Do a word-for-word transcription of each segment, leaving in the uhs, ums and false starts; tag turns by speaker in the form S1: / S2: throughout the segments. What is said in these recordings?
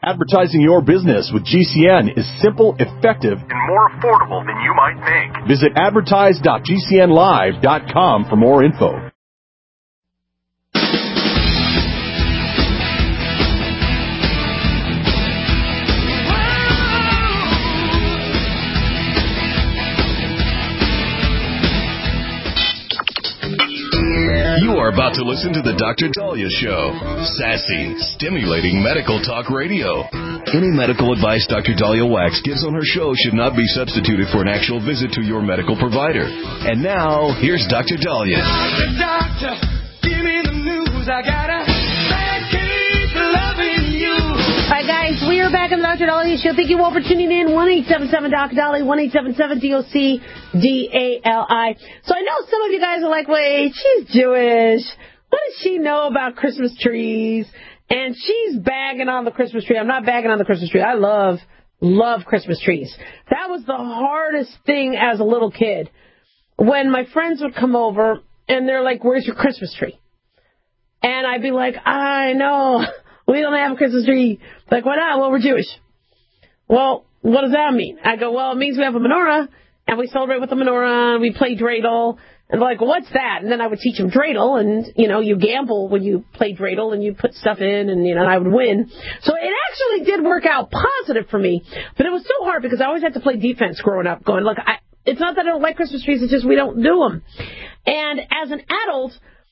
S1: Advertising your business with G C N is simple, effective, and more affordable than you might think. Visit advertise dot g c n live dot com for more info.
S2: You are about to listen to the Doctor Dahlia Show. Sassy, stimulating medical talk radio. Any medical advice Doctor Dahlia Wax gives on her show should not be substituted for an actual visit to your medical provider. And now, here's Doctor Dahlia.
S3: Doctor, doctor, give me the news. I gotta keep loving you.
S4: All right, guys, we are back on the Doctor Dahlia Show. Thank you all for tuning in. one eight seven seven Doc Dahlia, one eight seven seven D O C D A L I. So I know some of you guys are like, wait, she's Jewish. What does she know about Christmas trees? And she's bagging on the Christmas tree. I'm not bagging on the Christmas tree. I love, love Christmas trees. That was the hardest thing as a little kid. When my friends would come over and they're like, where's your Christmas tree? And I'd be like, I know. We don't have a Christmas tree. Like, why not? Well, we're Jewish. Well, what does that mean? I go, well, it means we have a menorah, and we celebrate with the menorah, and we play dreidel. And they're like, well, what's that? And then I would teach them dreidel, and, you know, you gamble when you play dreidel, and you put stuff in, and, you know, I would win. So it actually did work out positive for me, but it was so hard because I always had to play defense growing up, going, look, I, it's not that I don't like Christmas trees, it's just we don't do them. And as an adult,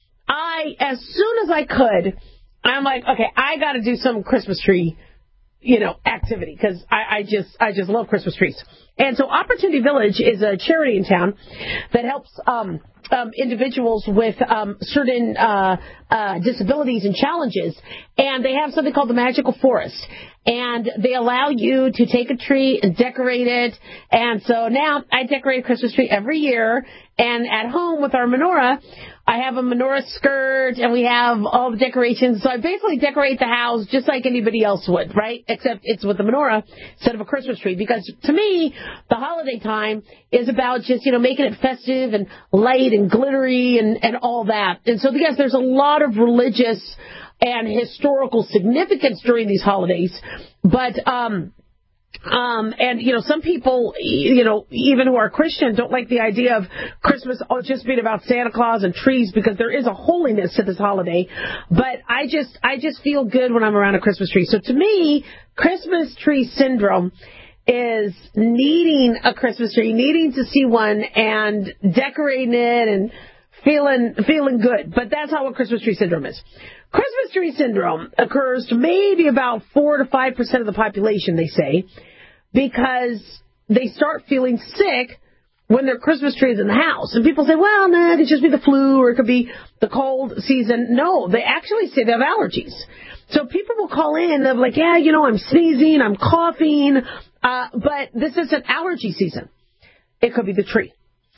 S4: I, as soon as I could, I'm like, okay, I got to do some Christmas tree, you know, activity because I, I just I just love Christmas trees. And so Opportunity Village is a charity in town that helps um, um, individuals with um, certain uh, uh, disabilities and challenges. And they have something called the Magical Forest. And they allow you to take a tree and decorate it. And so now I decorate a Christmas tree every year. And at home with our menorah, I have a menorah skirt and we have all the decorations. So I basically decorate the house just like anybody else would, right? Except it's with a menorah instead of a Christmas tree. Because to me, the holiday time is about just, you know, making it festive and light and glittery and, and all that. And so, yes, there's a lot of religious and historical significance during these holidays. But, um, um, and, you know, some people, you know, even who are Christian don't like the idea of Christmas just being about Santa Claus and trees because there is a holiness to this holiday. But I just, I just feel good when I'm around a Christmas tree. So to me, Christmas tree syndrome is needing a Christmas tree, needing to see one and decorating it and feeling, feeling good. But that's not what Christmas tree syndrome is. Christmas tree syndrome occurs to maybe about four to five percent of the population, they say, because they start feeling sick when their Christmas tree is in the house. And people say, well, no, it could just be the flu or it could be the cold season. No, they actually say they have allergies. So people will call in and they're like, yeah, you know, I'm sneezing, I'm coughing, uh, but this isn't allergy season. It could be the tree.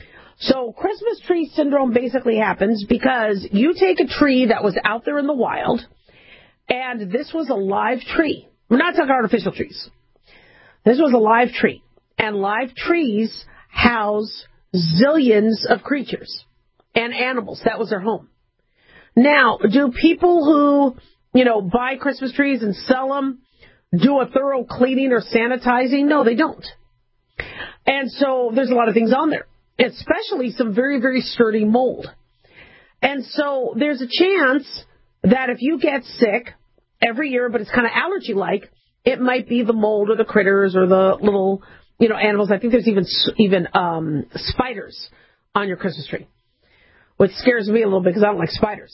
S4: So Christmas tree syndrome basically happens because you take a tree that was out there in the wild, and this was a live tree. We're not talking artificial trees. This was a live tree. And live trees house zillions of creatures and animals. That was their home. Now, do people who, you know, buy Christmas trees and sell them do a thorough cleaning or sanitizing? No, they don't. And so there's a lot of things on there, especially some very, very sturdy mold. And so there's a chance that if you get sick every year, but it's kind of allergy-like, it might be the mold or the critters or the little, you know, animals. I think there's even even um, spiders on your Christmas tree, which scares me a little bit because I don't like spiders.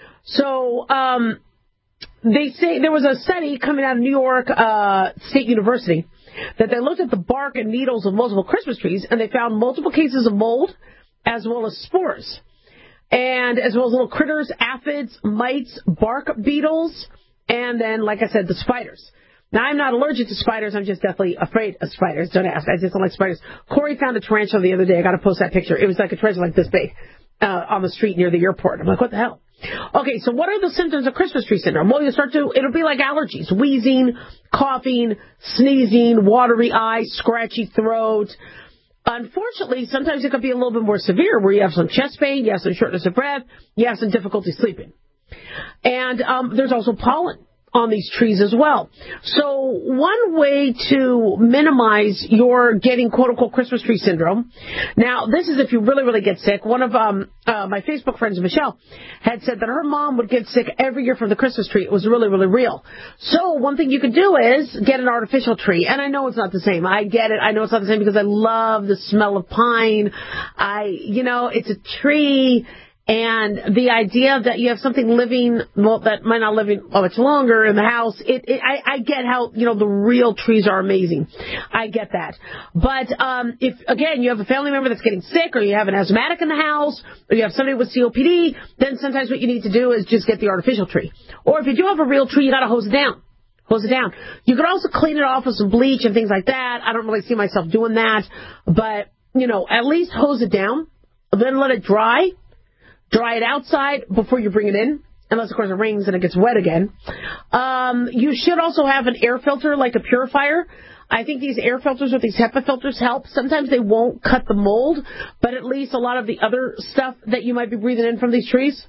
S4: So um, they say there was a study coming out of New York uh, State University that they looked at the bark and needles of multiple Christmas trees, and they found multiple cases of mold as well as spores, and as well as little critters, aphids, mites, bark beetles, and then, like I said, the spiders. Now, I'm not allergic to spiders. I'm just definitely afraid of spiders. Don't ask. I just don't like spiders. Corey found a tarantula the other day. I got to post that picture. It was like a tarantula like this big uh, on the street near the airport. I'm like, what the hell? Okay, so what are the symptoms of Christmas tree syndrome? Well, you start to, it'll be like allergies, wheezing, coughing, sneezing, watery eyes, scratchy throat. Unfortunately, sometimes it could be a little bit more severe where you have some chest pain, you have some shortness of breath, you have some difficulty sleeping. And um, there's also pollen. on these trees as well. So one way to minimize your getting quote-unquote Christmas tree syndrome, now this is if you really, really get sick. One of um, uh, my Facebook friends, Michelle, had said that her mom would get sick every year from the Christmas tree. It was really, really real. So one thing you could do is get an artificial tree. And I know it's not the same. I get it. I know it's not the same because I love the smell of pine. I, you know, it's a tree. And the idea that you have something living, well, that might not live much longer in the house, it, it I, I get how, you know, the real trees are amazing. I get that. But um, if, again, you have a family member that's getting sick, or you have an asthmatic in the house, or you have somebody with C O P D, then sometimes what you need to do is just get the artificial tree. Or if you do have a real tree, you got to hose it down. Hose it down. You could also clean it off with some bleach and things like that. I don't really see myself doing that. But, you know, at least hose it down. Then let it dry. Dry it outside before you bring it in, unless, of course, it rains and it gets wet again. Um, you should also have an air filter, like a purifier. I think these air filters with these HEPA filters help. Sometimes they won't cut the mold, but at least a lot of the other stuff that you might be breathing in from these trees.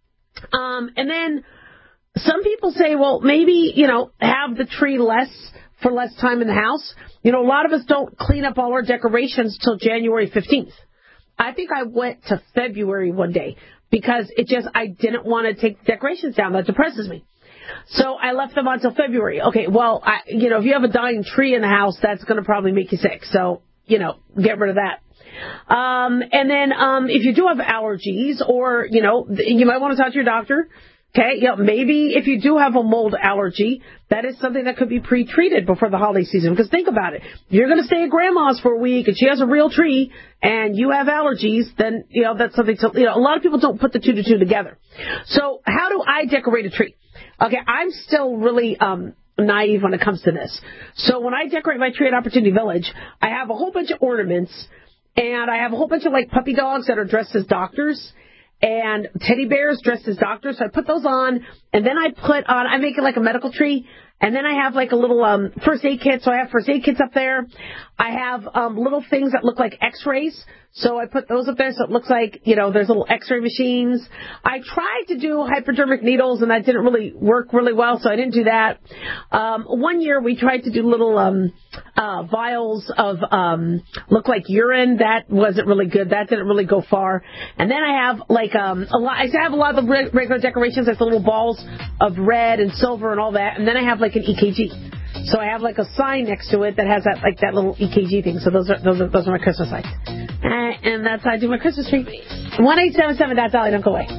S4: Um, and then some people say, well, maybe, you know, have the tree less for less time in the house. You know, a lot of us don't clean up all our decorations till January fifteenth. I think I went to February one day because it just, I didn't want to take the decorations down. That depresses me. So I left them until February. Okay, well, I, you know, if you have a dying tree in the house, that's going to probably make you sick. So, you know, get rid of that. Um, and then um, if you do have allergies, or, you know, you might want to talk to your doctor. Okay, yeah, maybe if you do have a mold allergy, that is something that could be pre-treated before the holiday season. Because think about it. If you're going to stay at Grandma's for a week and she has a real tree and you have allergies, then, you know, that's something to, you know, a lot of people don't put the two to two together. So how do I decorate a tree? Okay, I'm still really um, naive when it comes to this. So when I decorate my tree at Opportunity Village, I have a whole bunch of ornaments, and I have a whole bunch of, like, puppy dogs that are dressed as doctors, and teddy bears dressed as doctors. So I put those on, and then I put on, I make it like a medical tree, and then I have like a little um, first aid kit. So I have first aid kits up there. I have um, little things that look like x-rays. So I put those up there so it looks like, you know, there's little x-ray machines. I tried to do hypodermic needles, and that didn't really work really well, so I didn't do that. Um, one year we tried to do little um, uh, vials of um, look like urine. That wasn't really good. That didn't really go far. And then I have like um, a lot. I have a lot of the regular decorations, like the little balls of red and silver and all that. And then I have like an E K G. So I have like a sign next to it that has that like that little E K G thing. So those are those are those are my Christmas lights. And, and that's how I do my Christmas tree. one eight seven seven, that's Dolly. Don't go away.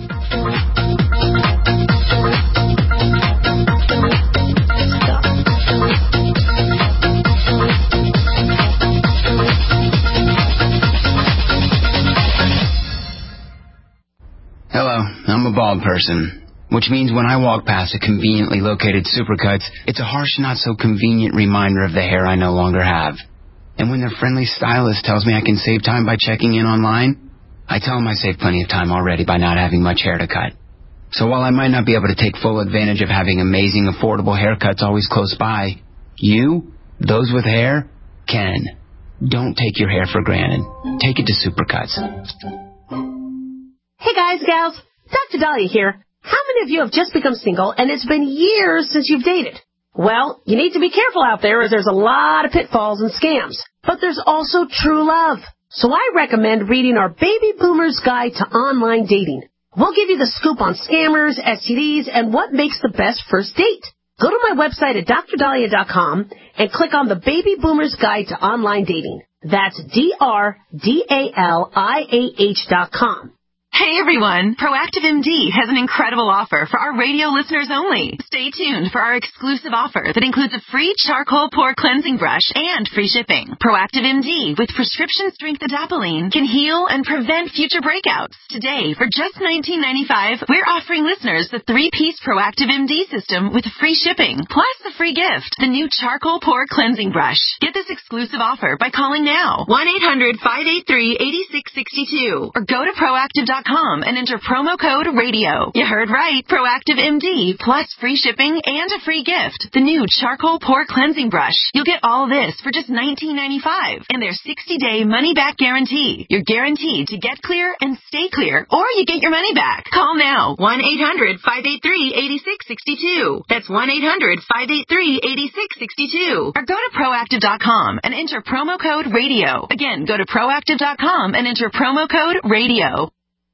S5: Hello, I'm a bald person. Which means when I walk past a conveniently located Supercuts, it's a harsh, not so convenient reminder of the hair I no longer have. And when their friendly stylist tells me I can save time by checking in online, I tell them I saved plenty of time already by not having much hair to cut. So while I might not be able to take full advantage of having amazing, affordable haircuts always close by, you, those with hair, can. Don't take your hair for granted. Take it to Supercuts.
S4: Hey guys, gals, Doctor Dahlia here. How many of you have just become single and it's been years since you've dated? Well, you need to be careful out there, as there's a lot of pitfalls and scams. But there's also true love. So I recommend reading our Baby Boomer's Guide to Online Dating. We'll give you the scoop on scammers, S T Ds, and what makes the best first date. Go to my website at dr dahlia dot com and click on the Baby Boomer's Guide to Online Dating. That's D R D A L I A H dot com.
S6: Hey everyone, Proactive M D has an incredible offer for our radio listeners only. Stay tuned for our exclusive offer that includes a free charcoal pore cleansing brush and free shipping. Proactive M D with prescription strength adapalene can heal and prevent future breakouts. Today, for just nineteen ninety-five dollars, we're offering listeners the three-piece Proactive M D system with free shipping, plus the free gift, the new charcoal pore cleansing brush. Get this exclusive offer by calling now, one eight hundred five eight three eight six six two, or go to proactive dot com com and enter promo code RADIO. You heard right. Proactive M D, plus free shipping and a free gift. The new charcoal pore cleansing brush. You'll get all this for just nineteen ninety-five dollars and their sixty-day money-back guarantee. You're guaranteed to get clear and stay clear, or you get your money back. Call now. one eight hundred five eight three eight six six two. That's one eight hundred five eight three eight six six two. Or go to proactive dot com and enter promo code RADIO. Again, go to proactive dot com and enter promo code RADIO.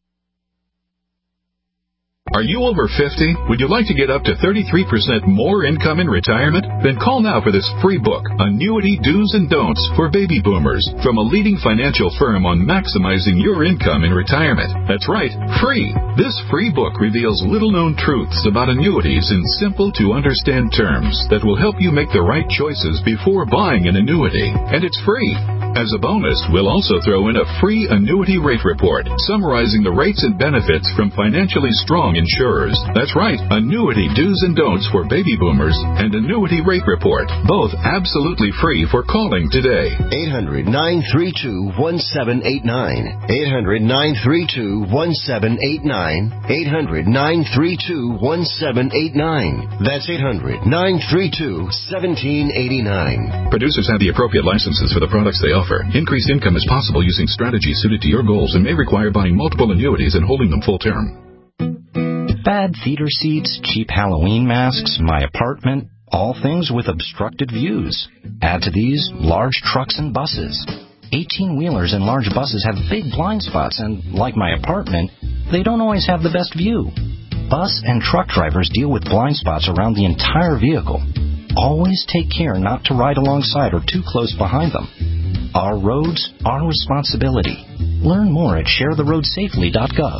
S7: Are you over fifty? Would you like to get up to thirty-three percent more income in retirement? Then call now for this free book, Annuity Do's and Don'ts for Baby Boomers, from a leading financial firm on maximizing your income in retirement. That's right, free. This free book reveals little-known truths about annuities in simple-to-understand terms that will help you make the right choices before buying an annuity. And it's free. As a bonus, we'll also throw in a free annuity rate report summarizing the rates and benefits from financially strong insurers. That's right, Annuity Do's and Don'ts for Baby Boomers and Annuity Rate Report, both absolutely free for calling today.
S8: eight hundred nine three two one seven eight nine. eight hundred nine three two one seven eight nine. eight hundred nine three two one seven eight nine. That's eight hundred nine three two one seven eight nine.
S7: Producers have the appropriate licenses for the products they offer. Increased income is possible using strategies suited to your goals and may require buying multiple annuities and holding them full term.
S9: Bad theater seats, cheap Halloween masks, my apartment, all things with obstructed views. Add to these large trucks and buses. eighteen-wheelers and large buses have big blind spots, and like my apartment, they don't always have the best view. Bus and truck drivers deal with blind spots around the entire vehicle. Always take care not to ride alongside or too close behind them. Our roads, our responsibility. Learn more at share the road safely dot gov.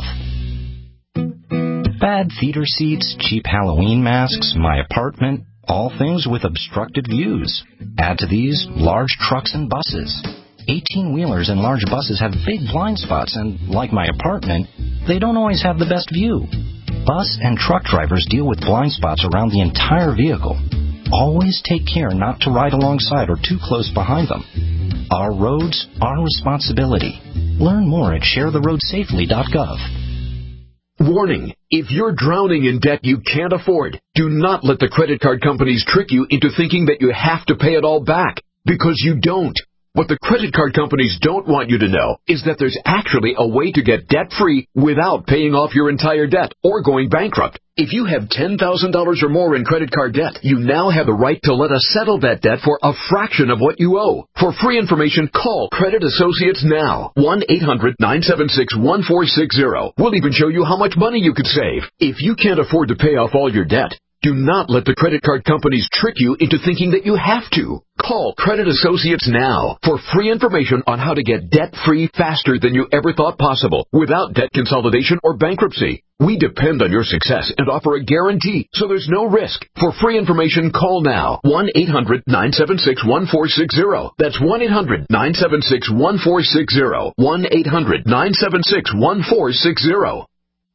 S9: Bad theater seats, cheap Halloween masks, my apartment, all things with obstructed views. Add to these large trucks and buses. eighteen-wheelers and large buses have big blind spots, and like my apartment, they don't always have the best view. Bus and truck drivers deal with blind spots around the entire vehicle. Always take care not to ride alongside or too close behind them. Our roads, our responsibility. Learn more at share the road safely dot gov.
S10: Warning, if you're drowning in debt you can't afford, do not let the credit card companies trick you into thinking that you have to pay it all back, because you don't. What the credit card companies don't want you to know is that there's actually a way to get debt-free without paying off your entire debt or going bankrupt. If you have ten thousand dollars or more in credit card debt, you now have the right to let us settle that debt for a fraction of what you owe. For free information, call Credit Associates now. one eight hundred nine seven six one four six zero. We'll even show you how much money you could save. If you can't afford to pay off all your debt, do not let the credit card companies trick you into thinking that you have to. Call Credit Associates now for free information on how to get debt-free faster than you ever thought possible without debt consolidation or bankruptcy. We depend on your success and offer a guarantee, so there's no risk. For free information, call now. one eight hundred nine seven six one four six zero. That's one eight hundred nine seven six one four six zero. one eight hundred nine seven six one four six zero.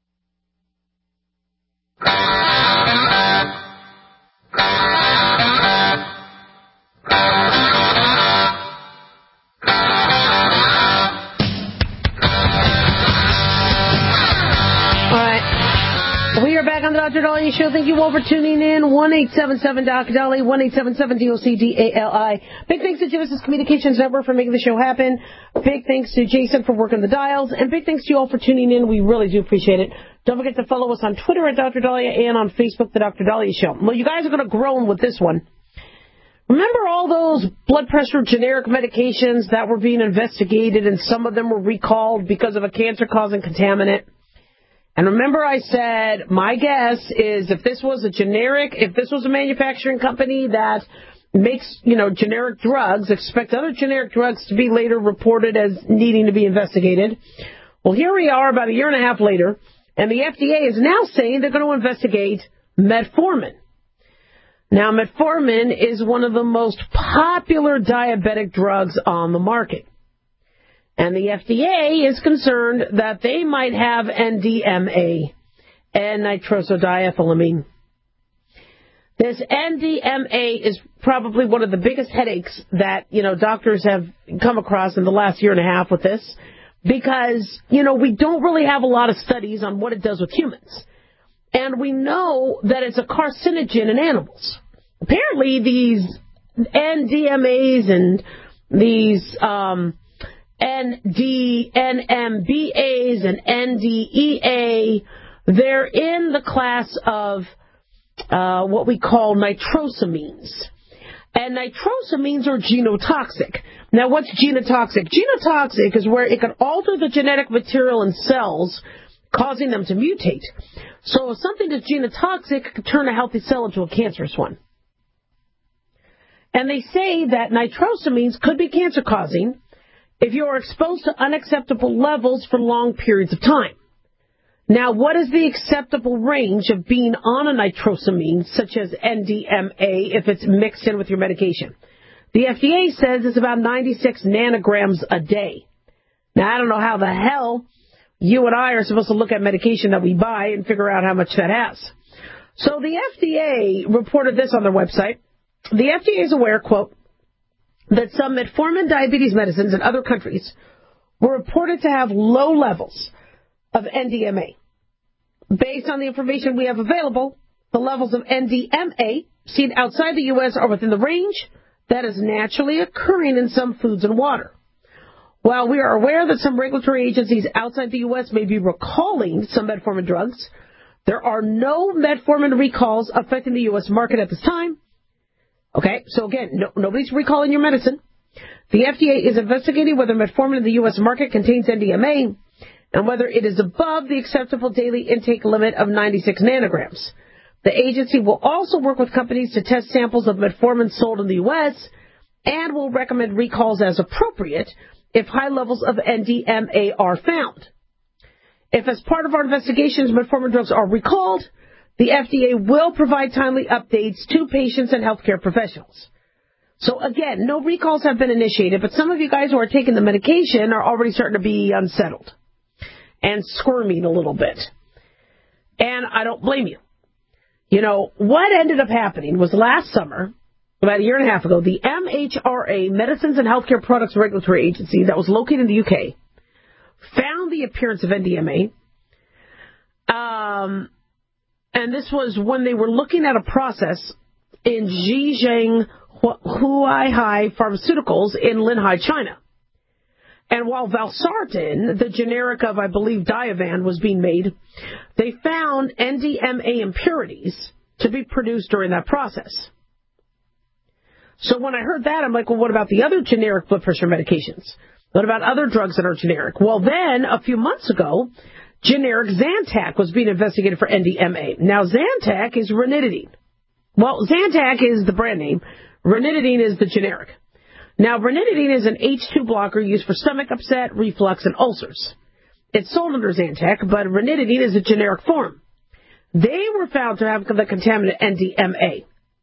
S4: On the Doctor Dolly Show. Thank you all for tuning in. one eight seven seven D O C D A L Y, one eight seven seven D O C D A L I. Big thanks to Genesis Communications Network for making the show happen. Big thanks to Jason for working the dials. And big thanks to you all for tuning in. We really do appreciate it. Don't forget to follow us on Twitter at Doctor Dahlia and on Facebook, The Doctor Dahlia Show. Well, you guys are going to groan with this one. Remember all those blood pressure generic medications that were being investigated and some of them were recalled because of a cancer-causing contaminant? And remember I said, my guess is if this was a generic, if this was a manufacturing company that makes, you know, generic drugs, expect other generic drugs to be later reported as needing to be investigated. Well, here we are about a year and a half later, and the F D A is now saying they're going to investigate metformin. Now, metformin is one of the most popular diabetic drugs on the market. And the F D A is concerned that they might have N D M A, N-nitrosodiethylamine. This N D M A is probably one of the biggest headaches that, you know, doctors have come across in the last year and a half with this. because, you know, we don't really have a lot of studies on what it does with humans. And we know that it's a carcinogen in animals. Apparently, these N D M As and these um, N D, N M B As and N D E A, they're in the class of uh, what we call nitrosamines. And nitrosamines are genotoxic. Now, what's genotoxic? Genotoxic is where it can alter the genetic material in cells, causing them to mutate. So if something is genotoxic, it can turn a healthy cell into a cancerous one. And they say that nitrosamines could be cancer-causing if you are exposed to unacceptable levels for long periods of time. Now, what is the acceptable range of being on a nitrosamine, such as N D M A, if it's mixed in with your medication? The F D A says it's about ninety-six nanograms a day. Now, I don't know how the hell you and I are supposed to look at medication that we buy and figure out how much that has. So the F D A reported this on their website. The F D A is aware, quote, that some metformin diabetes medicines in other countries were reported to have low levels of N D M A. Based on the information we have available, the levels of N D M A seen outside the U S are within the range that is naturally occurring in some foods and water. While we are aware that some regulatory agencies outside the U S may be recalling some metformin drugs, there are no metformin recalls affecting the U S market at this time. Okay, so again, no, nobody's recalling your medicine. The F D A is investigating whether metformin in the U S market contains N D M A and whether it is above the acceptable daily intake limit of ninety-six nanograms. The agency will also work with companies to test samples of metformin sold in the U S and will recommend recalls as appropriate if high levels of N D M A are found. If as part of our investigations metformin drugs are recalled, the F D A will provide timely updates to patients and healthcare professionals. So again, no recalls have been initiated, but some of you guys who are taking the medication are already starting to be unsettled and squirming a little bit. And I don't blame you. You know, what ended up happening was last summer, about a year and a half ago, the M H R A, Medicines and Healthcare Products Regulatory Agency, that was located in the U K, found the appearance of N D M A. Um, and this was when they were looking at a process in Zhejiang Huaihai Pharmaceuticals in Linhai, China. And while Valsartan, the generic of, I believe, Diovan, was being made, they found N D M A impurities to be produced during that process. So when I heard that, I'm like, well, what about the other generic blood pressure medications? What about other drugs that are generic? Well, then, a few months ago, generic Zantac was being investigated for N D M A. Now, Zantac is ranitidine. Well, Zantac is the brand name. Ranitidine is the generic. Now, ranitidine is an H two blocker used for stomach upset, reflux, and ulcers. It's sold under Zantac, but ranitidine is a generic form. They were found to have the contaminant N D M A.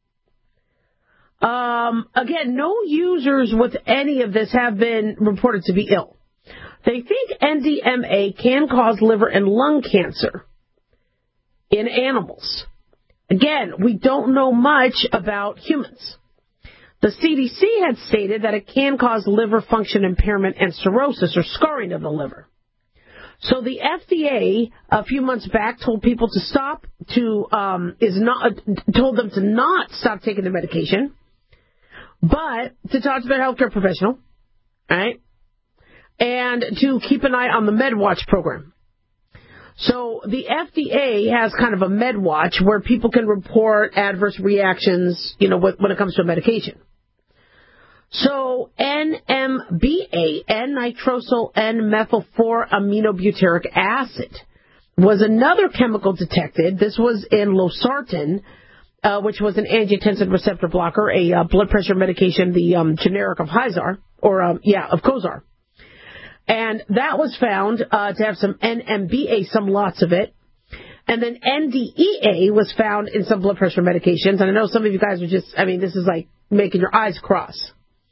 S4: Um, again, no users with any of this have been reported to be ill. They think N D M A can cause liver and lung cancer in animals. Again, we don't know much about humans. The C D C had stated that it can cause liver function impairment and cirrhosis or scarring of the liver. So the F D A a few months back told people to stop to um, is not told them to not stop taking the medication, but to talk to their healthcare professional, right, and to keep an eye on the MedWatch program. So the F D A has kind of a MedWatch where people can report adverse reactions, you know, when it comes to a medication. So N M B A, N-nitrosyl N-methyl four aminobutyric acid, was another chemical detected. This was in Losartan, uh, which was an angiotensin receptor blocker, a uh, blood pressure medication, the um, generic of Hyzar, or um, yeah, of Cozar. And that was found uh, to have some N M B A, some lots of it. And then N D E A was found in some blood pressure medications. And I know some of you guys are just, I mean, this is like making your eyes cross.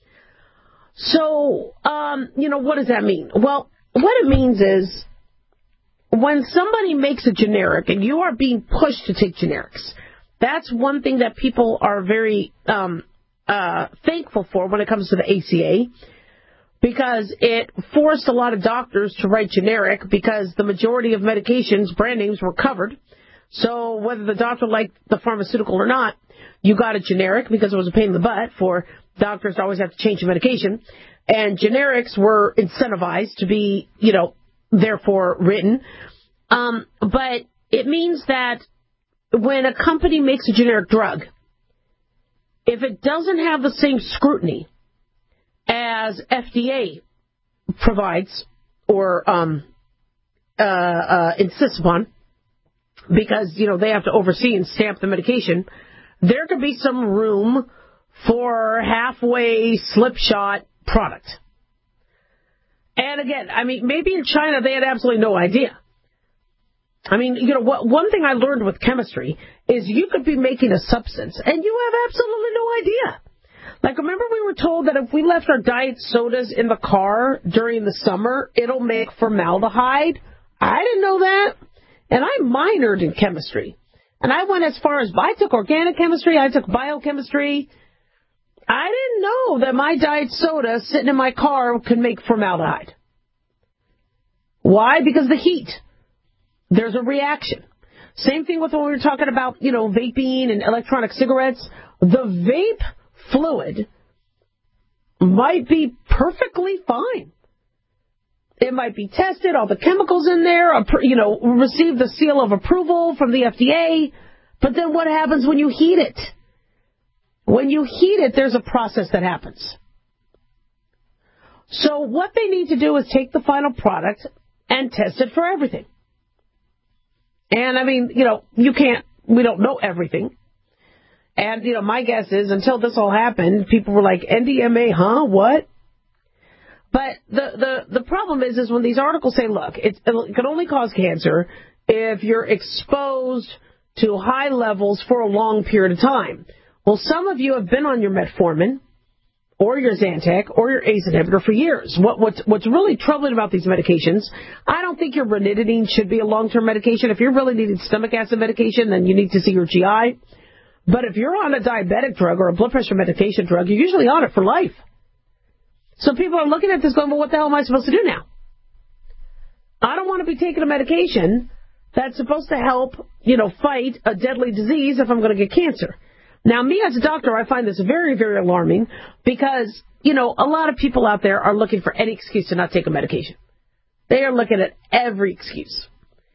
S4: So, um, you know, what does that mean? Well, what it means is when somebody makes a generic and you are being pushed to take generics, that's one thing that people are very um, uh, thankful for when it comes to the A C A. because it forced a lot of doctors to write generic because the majority of medications, brand names, were covered. So whether the doctor liked the pharmaceutical or not, you got a generic because it was a pain in the butt for doctors to always have to change the medication. And generics were incentivized to be, you know, therefore written. Um, but it means that when a company makes a generic drug, if it doesn't have the same scrutiny as F D A provides or um, uh, uh, insists upon, because, you know, they have to oversee and stamp the medication, there could be some room for halfway slipshod product. And again, I mean, maybe in China they had absolutely no idea. I mean, you know, what, one thing I learned with chemistry is you could be making a substance and you have absolutely no idea. Like, remember we were told that if we left our diet sodas in the car during the summer, it'll make formaldehyde? I didn't know that. And I minored in chemistry. And I went as far as, I took organic chemistry, I took biochemistry. I didn't know that my diet soda sitting in my car could make formaldehyde. Why? Because the heat. There's a reaction. Same thing with when we were talking about, you know, vaping and electronic cigarettes. The vape fluid might be perfectly fine. It might be tested, all the chemicals in there, you know, receive the seal of approval from the F D A. But then what happens when you heat it? When you heat it, there's a process that happens. So what they need to do is take the final product and test it for everything. And, I mean, you know, you can't, we don't know everything. And, you know, my guess is until this all happened, people were like, N D M A, huh? What? But the, the, the problem is, is when these articles say, look, it, it can only cause cancer if you're exposed to high levels for a long period of time. Well, some of you have been on your metformin or your Zantac or your A C E inhibitor for years. What, what's, what's really troubling about these medications, I don't think your ranitidine should be a long-term medication. If you're really needing stomach acid medication, then you need to see your G I. But if you're on a diabetic drug or a blood pressure medication drug, you're usually on it for life. So people are looking at this going, well, what the hell am I supposed to do now? I don't want to be taking a medication that's supposed to help, you know, fight a deadly disease if I'm going to get cancer. Now, me as a doctor, I find this very, very alarming because, you know, a lot of people out there are looking for any excuse to not take a medication. They are looking at every excuse.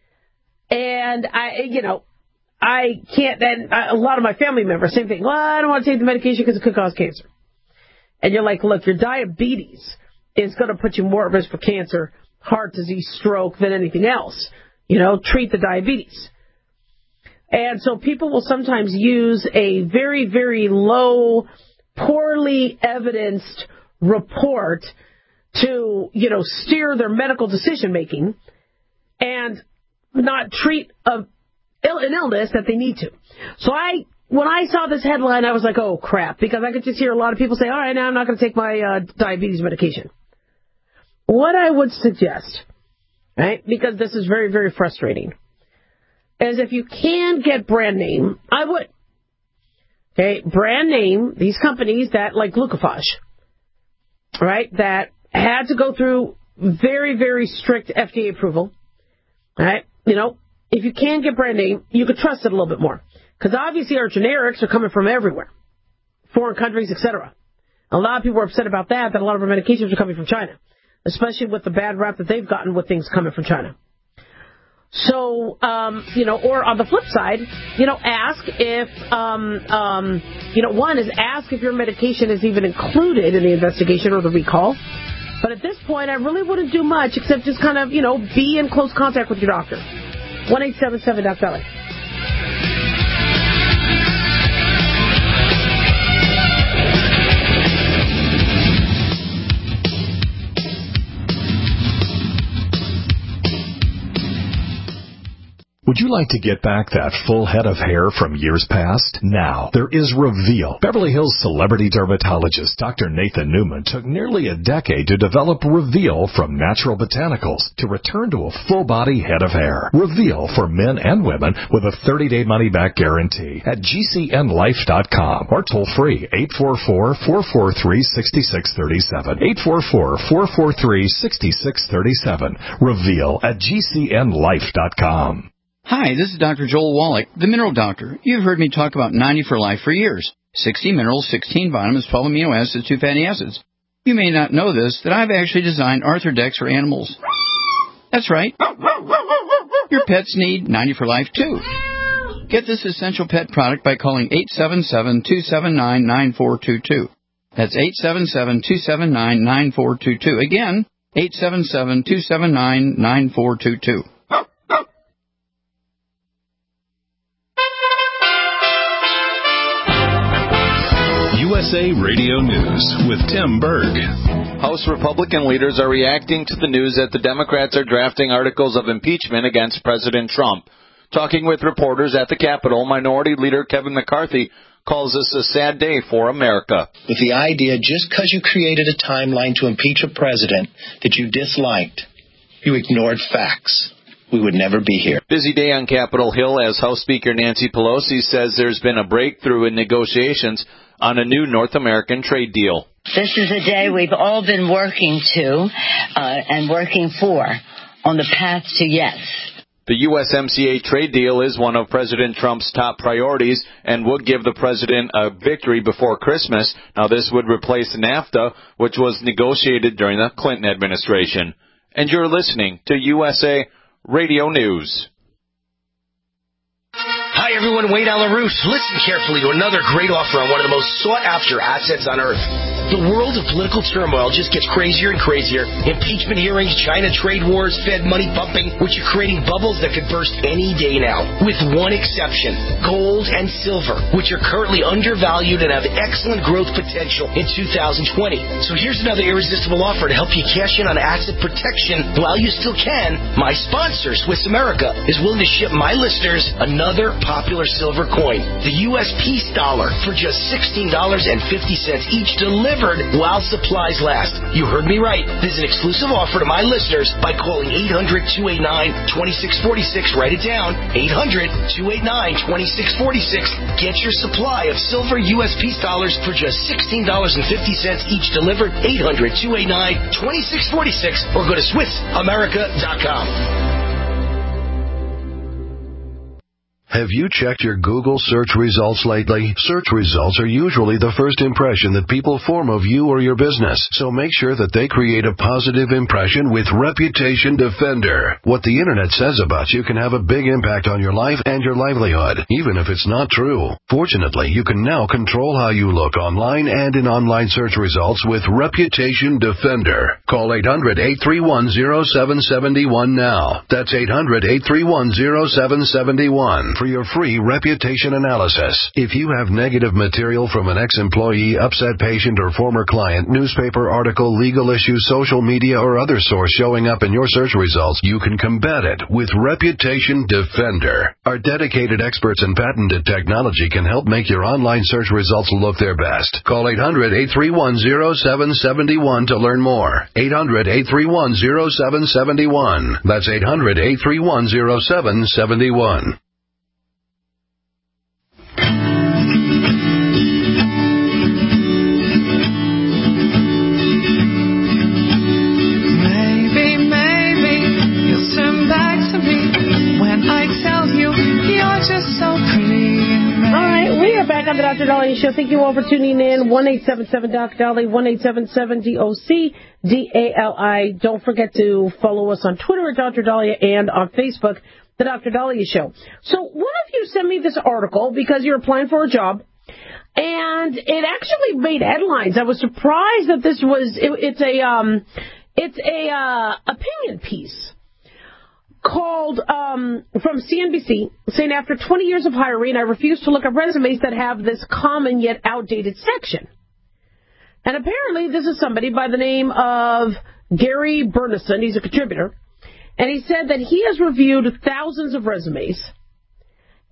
S4: And, I, you know, I can't, and a lot of my family members, same thing. Well, I don't want to take the medication because it could cause cancer. And you're like, look, your diabetes is going to put you more at risk for cancer, heart disease, stroke than anything else. You know, treat the diabetes. And so people will sometimes use a very, very low, poorly evidenced report to, you know, steer their medical decision-making and not treat a, an illness that they need to. So I, when I saw this headline, I was like, oh, crap, because I could just hear a lot of people say, all right, now I'm not going to take my uh, diabetes medication. What I would suggest, right, because this is very, very frustrating, is if you can get brand name, I would. Okay, brand name, these companies that, like Glucophage, right, that had to go through very, very strict F D A approval, right, you know, if you can get brand name, you could trust it a little bit more. Because obviously our generics are coming from everywhere, foreign countries, et cetera. A lot of people are upset about that, that a lot of our medications are coming from China, especially with the bad rap that they've gotten with things coming from China. So, um, you know, or on the flip side, you know, ask if, um, um, you know, one is ask if your medication is even included in the investigation or the recall. But at this point, I really wouldn't do much except just kind of, you know, be in close contact with your doctor. one eight seven seven Doc Dolly.
S1: Would you you like to get back that full head of hair from years past? Now, there is Reveal. Beverly Hills celebrity dermatologist Doctor Nathan Newman took nearly a decade to develop Reveal from natural botanicals to return to a full-body head of hair. Reveal for men and women with a thirty-day money-back guarantee at G C N life dot com or toll free eight four four, four four three, six six three seven. eight four four, four four three, six six three seven. Reveal at G C N life dot com.
S11: Hi, this is Doctor Joel Wallach, the Mineral Doctor. You've heard me talk about ninety for Life for years. sixty minerals, sixteen vitamins, twelve amino acids, two fatty acids. You may not know this, that I've actually designed Arthrodex for animals. That's right. Your pets need ninety for Life, too. Get this essential pet product by calling eight seven seven, two seven nine, nine four two two. That's eight seven seven, two seven nine, nine four two two. Again, eight seven seven, two seven nine, nine four two two.
S2: U S A Radio News with Tim Berg.
S12: House Republican leaders are reacting to the news that the Democrats are drafting articles of impeachment against President Trump. Talking with reporters at the Capitol, Minority Leader Kevin McCarthy calls this a sad day for America.
S13: With the idea just because you created a timeline to impeach a president that you disliked, you ignored facts, we would never be here.
S12: Busy day on Capitol Hill as House Speaker Nancy Pelosi says there's been a breakthrough in negotiations on a new North American trade deal.
S14: This is a day we've all been working to uh, and working for on the path to yes.
S12: The U S M C A trade deal is one of President Trump's top priorities and would give the president a victory before Christmas. Now, this would replace NAFTA, which was negotiated during the Clinton administration. And you're listening to U S A Radio News.
S15: Hi, everyone. Wade Alarouche. Listen carefully to another great offer on one of the most sought-after assets on earth. The world of political turmoil just gets crazier and crazier. Impeachment hearings, China trade wars, Fed money pumping, which are creating bubbles that could burst any day now. With one exception, gold and silver, which are currently undervalued and have excellent growth potential in two thousand twenty. So here's another irresistible offer to help you cash in on asset protection while you still can. My sponsor, Swiss America, is willing to ship my listeners another popular silver coin, the U S Peace Dollar, for just sixteen dollars and fifty cents each, delivered while supplies last. You heard me right. This is an exclusive offer to my listeners by calling eight hundred, two eight nine, two six four six. Write it down. eight hundred, two eight nine, two six four six. Get your supply of silver U S Peace Dollars for just sixteen dollars and fifty cents each, delivered eight hundred, two eight nine, two six four six, or go to Swiss America dot com.
S8: Have you checked your Google search results lately? Search results are usually the first impression that people form of you or your business, so make sure that they create a positive impression with Reputation Defender. What the internet says about you can have a big impact on your life and your livelihood, even if it's not true. Fortunately, you can now control how you look online and in online search results with Reputation Defender. Call eight hundred, eight three one, zero seven seven one now. That's eight hundred, eight three one, zero seven seven one. For your free reputation analysis. If you have negative material from an ex-employee, upset patient, or former client, newspaper article, legal issue, social media, or other source showing up in your search results, you can combat it with Reputation Defender. Our dedicated experts in patented technology can help make your online search results look their best. Call eight hundred, eight three one, zero seven seven one to learn more. eight hundred, eight three one, zero seven seven one. That's eight hundred, eight three one, zero seven seven one.
S4: Back on the Doctor Dolly Show. Thank you all for tuning in. one eight seven seven Doc Dolly, one eight seven seven D O C D A L I. Don't forget to follow us on Twitter at Doctor Dahlia and on Facebook, The Doctor Dahlia Show. So one of you sent me this article because you're applying for a job, and it actually made headlines. I was surprised that this was, it, it's a, um, it's a, uh, opinion piece called um, from C N B C, saying after twenty years of hiring, I refuse to look at resumes that have this common yet outdated section. And apparently this is somebody by the name of Gary Burnison. He's a contributor. And he said that he has reviewed thousands of resumes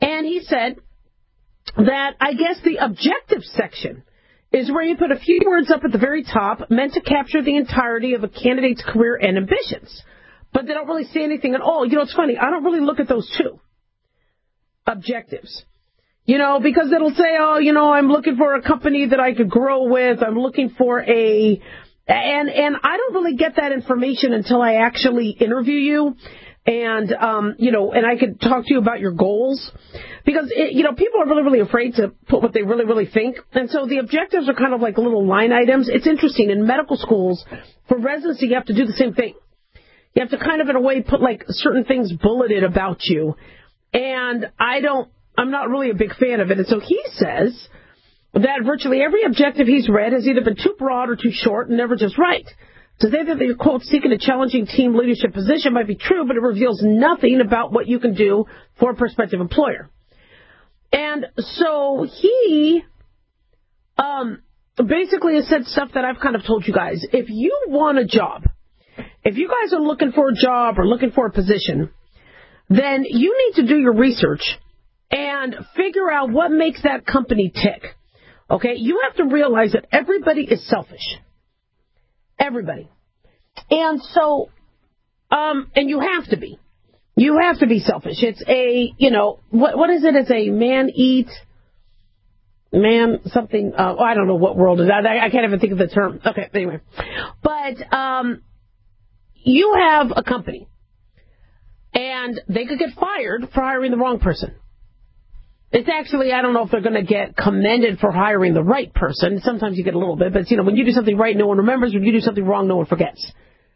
S4: And he said that I guess the objective section is where you put a few words up at the very top meant to capture the entirety of a candidate's career and ambitions. But they don't really say anything at all. You know, it's funny. I don't really look at those two objectives. You know, because it'll say, oh, you know, I'm looking for a company that I could grow with. I'm looking for a... And and I don't really get that information until I actually interview you. And, um, you know, and I could talk to you about your goals. Because, it, you know, people are really, really afraid to put what they really, really think. And so the objectives are kind of like little line items. It's interesting. In medical schools, for residency, you have to do the same thing. You have to kind of, in a way, put like certain things bulleted about you. And I don't, I'm not really a big fan of it. And so he says that virtually every objective he's read has either been too broad or too short and never just right. To say that you're, quote, seeking a challenging team leadership position might be true, but it reveals nothing about what you can do for a prospective employer. And so he um, basically has said stuff that I've kind of told you guys. If you want a job, if you guys are looking for a job or looking for a position, then you need to do your research and figure out what makes that company tick. Okay? You have to realize that everybody is selfish. Everybody. And so, um, and you have to be. You have to be selfish. It's a, you know, what what is it? It's a man eat, man something, uh, I don't know what world is that. I, I can't even think of the term. Okay, anyway. But um, you have a company, and they could get fired for hiring the wrong person. It's actually, I don't know if they're going to get commended for hiring the right person. Sometimes you get a little bit, but it's, you know, when you do something right, no one remembers. When you do something wrong, no one forgets.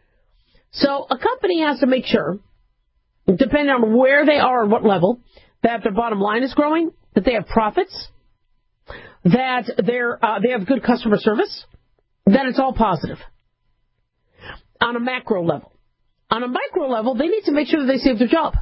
S4: So a company has to make sure, depending on where they are and what level, that their bottom line is growing, that they have profits, that they're, uh, they have good customer service, that it's all positive on a macro level. On a micro level, they need to make sure that they save their job.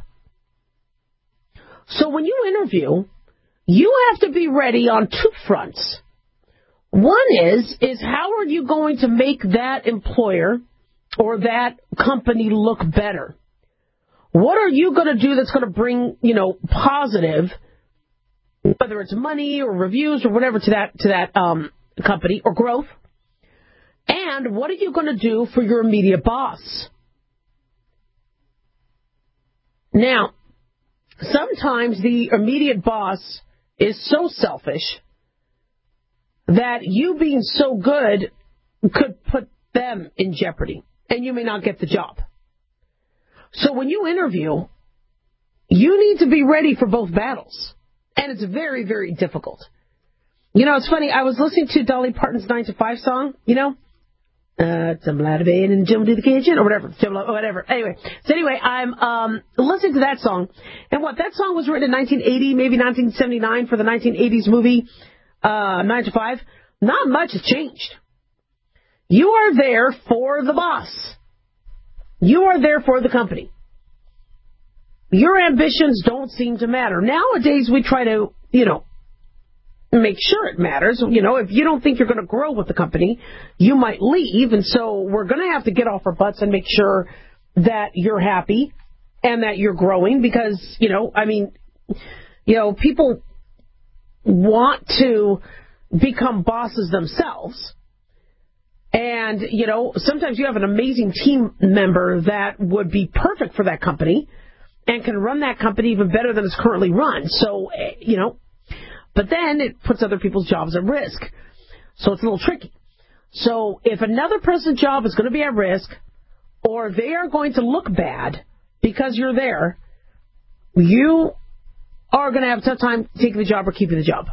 S4: So when you interview, you have to be ready on two fronts. One is, is how are you going to make that employer or that company look better? What are you going to do that's going to bring, you know, positive, whether it's money or reviews or whatever to that, to that um, company or growth? And what are you going to do for your immediate boss? Now, sometimes the immediate boss is so selfish that you being so good could put them in jeopardy, and you may not get the job. So when you interview, you need to be ready for both battles, and it's very, very difficult. You know, it's funny, I was listening to Dolly Parton's nine to five song, you know, uh, some lad of eight and jump to the kitchen, or whatever, whatever. Anyway, so anyway, I'm um, listening to that song, and what, that song was written in nineteen eighty, maybe nineteen seventy-nine for the nineteen eighties movie, uh, nine to five. Not much has changed. You are there for the boss. You are there for the company. Your ambitions don't seem to matter. Nowadays, we try to, you know, make sure it matters. You know, if you don't think you're going to grow with the company, you might leave. And so we're going to have to get off our butts and make sure that you're happy and that you're growing because, you know, I mean, you know, people want to become bosses themselves. And, you know, sometimes you have an amazing team member that would be perfect for that company and can run that company even better than it's currently run. So, you know, but then it puts other people's jobs at risk. So it's a little tricky. So if another person's job is going to be at risk or they are going to look bad because you're there, you are going to have a tough time taking the job or keeping the job.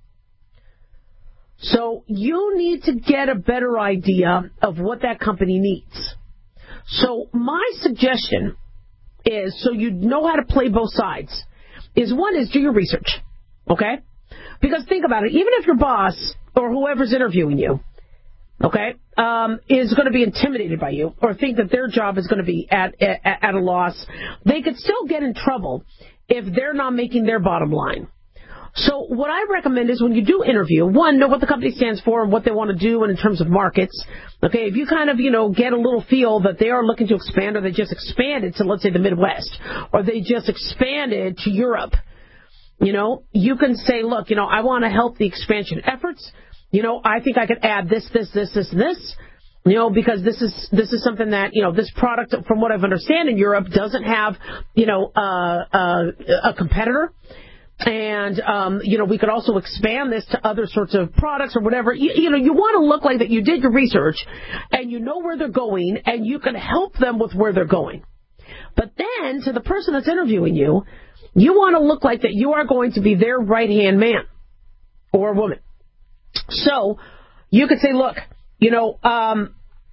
S4: So you need to get a better idea of what that company needs. So my suggestion is, so you know how to play both sides, is one is do your research, okay? Because think about it, even if your boss or whoever's interviewing you, okay, um, is going to be intimidated by you or think that their job is going to be at, at, at a loss, they could still get in trouble if they're not making their bottom line. So what I recommend is when you do interview, one, know what the company stands for and what they want to do and in terms of markets. Okay, if you kind of, you know, get a little feel that they are looking to expand or they just expanded to, let's say, the Midwest or they just expanded to Europe, You know, you can say, look, you know, I want to help the expansion efforts. You know, I think I could add this, this, this, this, and this. You know, because this is this is something that, you know, this product, from what I've understand in Europe, doesn't have, you know, uh, uh, a competitor. And, um, you know, we could also expand this to other sorts of products or whatever. You, you know, you want to look like that you did your research and you know where they're going and you can help them with where they're going. But then to the person that's interviewing you, you want to look like that you are going to be their right-hand man or woman. So you could say, look, you know, um,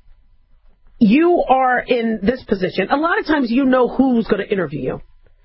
S4: you are in this position. A lot of times you know who's going to interview you.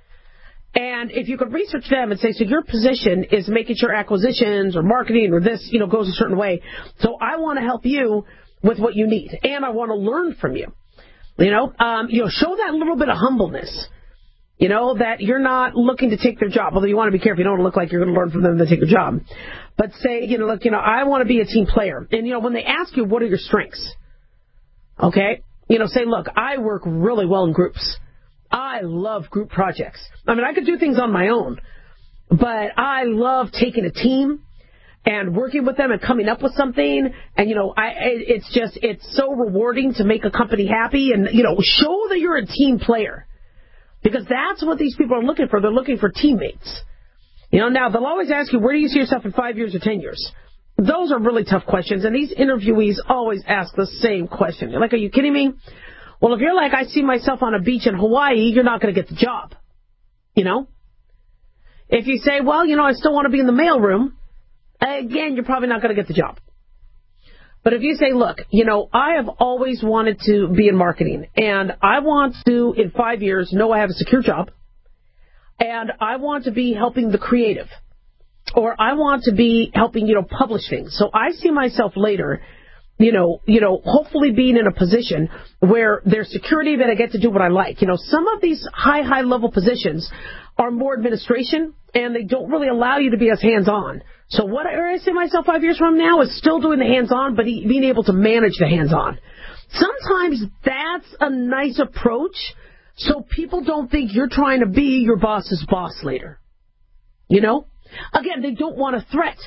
S4: And if you could research them and say, so your position is making sure acquisitions or marketing or this, you know, goes a certain way. So I want to help you with what you need. And I want to learn from you. You know, um, you know, show that little bit of humbleness. You know, that you're not looking to take their job. Although you want to be careful. You don't want to look like you're going to learn from them to take their job. But say, you know, look, you know, I want to be a team player. And, you know, when they ask you, what are your strengths? Okay? You know, say, look, I work really well in groups. I love group projects. I mean, I could do things on my own, but I love taking a team and working with them and coming up with something. And, you know, I, it's just, it's so rewarding to make a company happy and, you know, show that you're a team player, because that's what these people are looking for. They're looking for teammates. You know, now they'll always ask you, where do you see yourself in five years or ten years? Those are really tough questions. And these interviewees always ask the same question. You're like, are you kidding me? Well, if you're like, I see myself on a beach in Hawaii, you're not going to get the job. You know? If you say, well, you know, I still want to be in the mailroom, again, you're probably not going to get the job. But if you say, look, you know, I have always wanted to be in marketing, and I want to, in five years, know I have a secure job, and I want to be helping the creative, or I want to be helping, you know, publish things. So I see myself later, you know, you know, hopefully being in a position where there's security, that I get to do what I like. You know, some of these high, high level positions are more administration, and they don't really allow you to be as hands-on. So what I see myself five years from now is still doing the hands-on, but being able to manage the hands-on. Sometimes that's a nice approach, so people don't think you're trying to be your boss's boss later. You know? Again, they don't want a threat.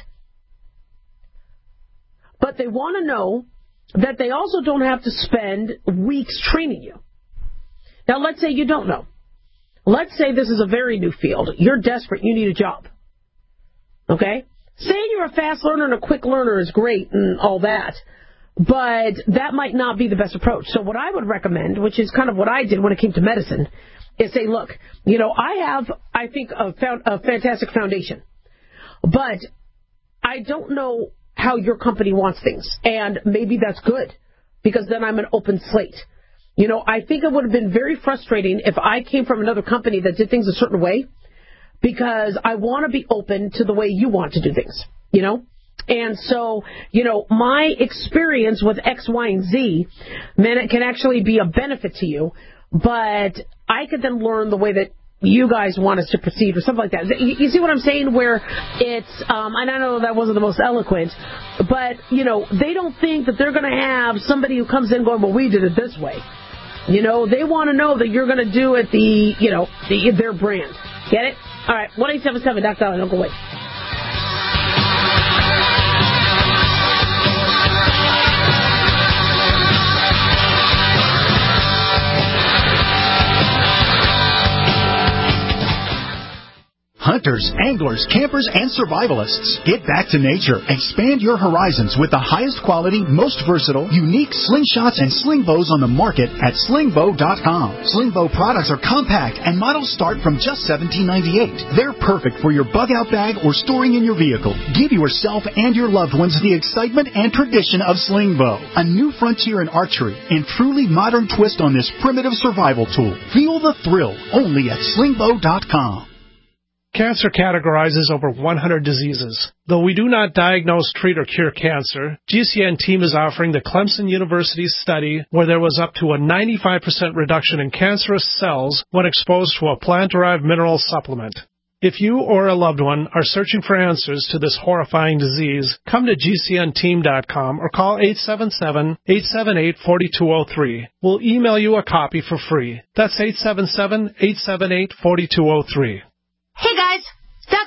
S4: But they want to know that they also don't have to spend weeks training you. Now, let's say you don't know. Let's say this is a very new field. You're desperate. You need a job. Okay? Saying you're a fast learner and a quick learner is great and all that, but that might not be the best approach. So what I would recommend, which is kind of what I did when it came to medicine, is say, look, you know, I have, I think, a, found, a fantastic foundation, but I don't know how your company wants things, and maybe that's good, because then I'm an open slate. You know, I think it would have been very frustrating if I came from another company that did things a certain way, because I want to be open to the way you want to do things, you know? And so, you know, my experience with X, Y, and Z, man, it can actually be a benefit to you, but I could then learn the way that you guys want us to proceed or something like that. You, you see what I'm saying? Where it's, um, and I know that wasn't the most eloquent, but, you know, they don't think that they're going to have somebody who comes in going, well, we did it this way. You know, they want to know that you're going to do it the, you know, the, their brand. Get it? All right, one eight seven seven, Doctor Dolly, don't go away.
S16: Hunters, anglers, campers, and survivalists. Get back to nature. Expand your horizons with the highest quality, most versatile, unique slingshots and sling bows on the market at sling bow dot com. Sling bow products are compact and models start from just seventeen ninety-eight. They're perfect for your bug out bag or storing in your vehicle. Give yourself and your loved ones the excitement and tradition of sling bow. A new frontier in archery and truly modern twist on this primitive survival tool. Feel the thrill only at sling bow dot com.
S17: Cancer categorizes over one hundred diseases. Though we do not diagnose, treat, or cure cancer, G C N team is offering the Clemson University study where there was up to a ninety-five percent reduction in cancerous cells when exposed to a plant-derived mineral supplement. If you or a loved one are searching for answers to this horrifying disease, come to G C N team dot com or call eight seven seven, eight seven eight, four two zero three. We'll email you a copy for free. That's eight seven seven, eight seven eight, four two zero three.
S18: Hey guys, Doctor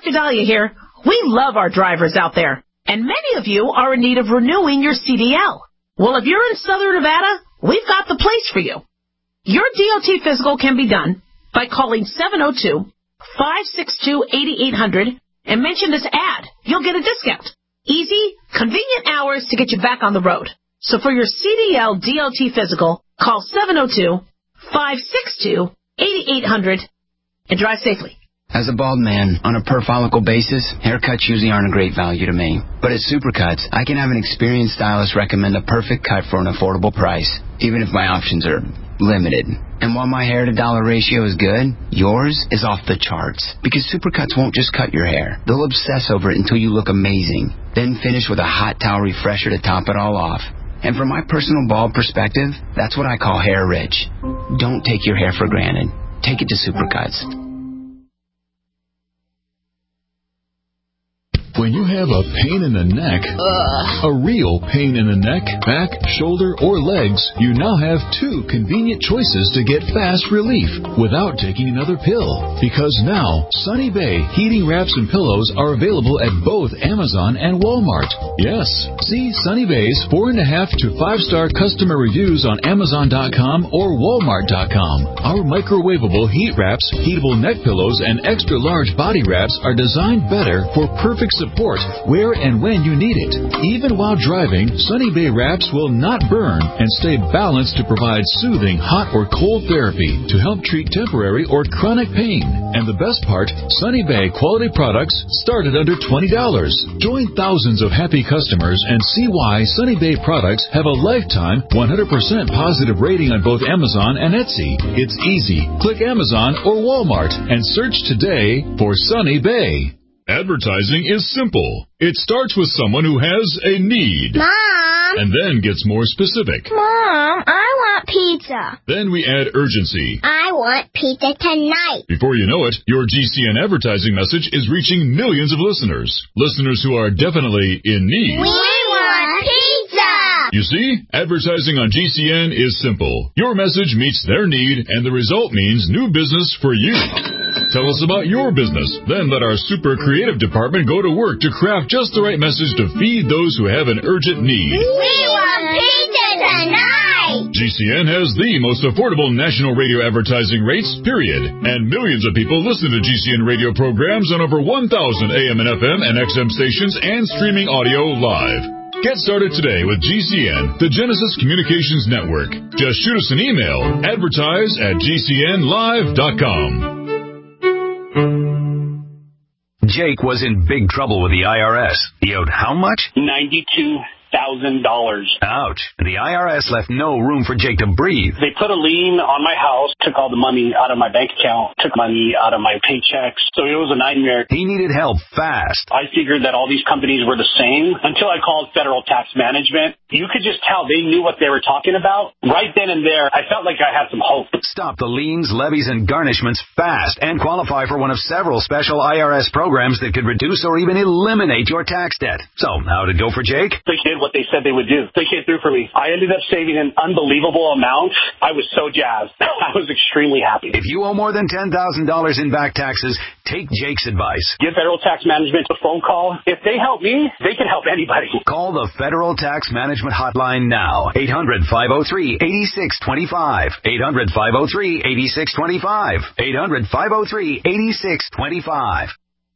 S18: Doctor Dahlia here. We love our drivers out there, and many of you are in need of renewing your C D L. Well, if you're in Southern Nevada, we've got the place for you. Your D O T physical can be done by calling seven oh two, five six two, eight eight hundred and mention this ad. You'll get a discount. Easy, convenient hours to get you back on the road. So for your C D L D O T physical, call seven oh two, five six two, eight eight hundred and drive safely.
S5: As a bald man, on a per-follicle basis, haircuts usually aren't a great value to me. But at Supercuts, I can have an experienced stylist recommend a perfect cut for an affordable price, even if my options are limited. And while my hair-to-dollar ratio is good, yours is off the charts. Because Supercuts won't just cut your hair. They'll obsess over it until you look amazing. Then finish with a hot towel refresher to top it all off. And from my personal bald perspective, that's what I call hair rich. Don't take your hair for granted. Take it to Supercuts.
S7: When you have a pain in the neck, Ugh. a real pain in the neck, back, shoulder, or legs, you now have two convenient choices to get fast relief without taking another pill. Because now, Sunny Bay heating wraps and pillows are available at both Amazon and Walmart. Yes, see Sunny Bay's four and a half to five star customer reviews on Amazon dot com or Walmart dot com. Our microwavable heat wraps, heatable neck pillows, and extra large body wraps are designed better for perfect support where and when you need it. Even while driving, Sunny Bay wraps will not burn and stay balanced to provide soothing hot or cold therapy to help treat temporary or chronic pain. And the best part, Sunny Bay quality products start at under twenty dollars. Join thousands of happy customers and see why Sunny Bay products have a lifetime one hundred percent positive rating on both Amazon and Etsy. It's easy. Click Amazon or Walmart and search today for Sunny Bay. Advertising is simple. It starts with someone who has a need.
S19: Mom!
S7: And then gets more specific.
S19: Mom, I want pizza.
S7: Then we add urgency.
S19: I want pizza tonight.
S7: Before you know it, your G C N advertising message is reaching millions of listeners. Listeners who are definitely in need.
S19: We want pizza!
S7: You see, advertising on G C N is simple. Your message meets their need, and the result means new business for you. Tell us about your business. Then let our super creative department go to work to craft just the right message to feed those who have an urgent need.
S19: We want pizza tonight!
S7: G C N has the most affordable national radio advertising rates, period. And millions of people listen to G C N radio programs on over one thousand A M and F M and X M stations and streaming audio live. Get started today with G C N, the Genesis Communications Network. Just shoot us an email, advertise at G C N live dot com.
S20: Jake was in big trouble with the I R S. He owed how much?
S21: ninety-two thousand dollars.
S20: Ouch. The I R S left no room for Jake to breathe.
S21: They put a lien on my house, took all the money out of my bank account, took money out of my paychecks. So it was a nightmare.
S20: He needed help fast.
S21: I figured that all these companies were the same until I called Federal Tax Management. You could just tell they knew what they were talking about. Right then and there, I felt like I had some hope.
S20: Stop the liens, levies, and garnishments fast and qualify for one of several special I R S programs that could reduce or even eliminate your tax debt. So, how'd it go for Jake?
S21: They did what they said they would do. They came through for me. I ended up saving an unbelievable amount. I was so jazzed. I was extremely happy.
S20: If you owe more than ten thousand dollars in back taxes, take Jake's advice.
S21: Give Federal Tax Management a phone call. If they help me, they can help anybody.
S20: Call the Federal Tax Management Hotline now. eight hundred, five oh three, eight six two five. eight hundred, five oh three, eight six two five. eight hundred, five oh three, eight six two five.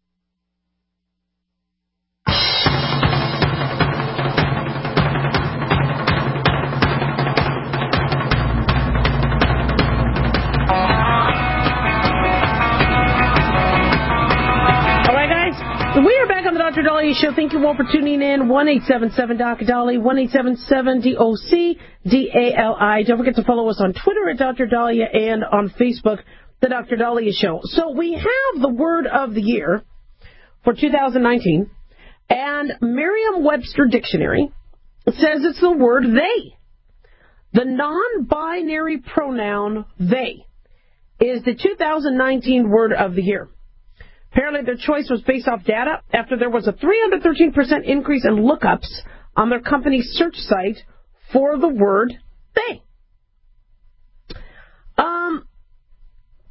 S4: We are back on the Doctor Dahlia Show. Thank you all for tuning in. one eight seven seven D O C Dali, one eight seven seven D O C D A L I. Don't forget to follow us on Twitter at Doctor Dahlia and on Facebook, the Doctor Dahlia Show. So we have the word of the year for two thousand nineteen, and Merriam-Webster Dictionary says it's the word they. The non-binary pronoun they is the two thousand nineteen word of the year. Apparently their choice was based off data after there was a three hundred thirteen percent increase in lookups on their company's search site for the word they. Um,